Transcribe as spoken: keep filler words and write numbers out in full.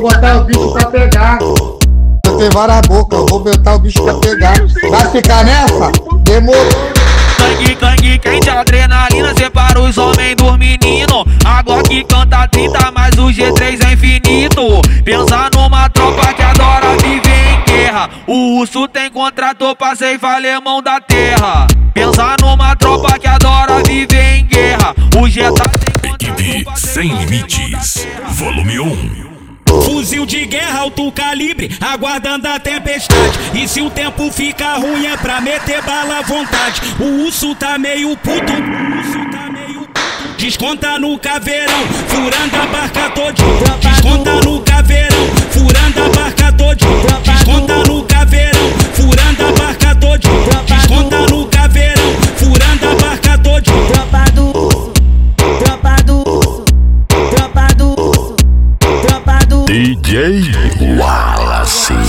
botar o bicho pra pegar. Eu tenho várias bocas, eu vou botar o bicho pra pegar. Vai ficar nessa? Demorou. Sangue, sangue, quente, adrenalina separa os homens dos meninos. Agora que canta trinta, mas o G três é infinito. Pensa numa tropa que adora viver em guerra. O urso tem contrato pra ceifar alemão da terra. Pensa numa tropa que adora viver em guerra. O G três tem contrato Equipe pra Sem Limites, volume um. Fuzil de guerra alto calibre, aguardando a tempestade. E se o tempo fica ruim é pra meter bala à vontade. O urso tá meio puto, o urso tá meio puto. Desconta no caveirão, furando a barca todinha. Desconta no caveirão, furando a barca todinha. Desconta no caveirão, furando a barca todinha. Desconta no caveirão, furando a barca todinha. Tropa do urso, tropa do urso, tropa do urso, tropa do urso. D J Wallace.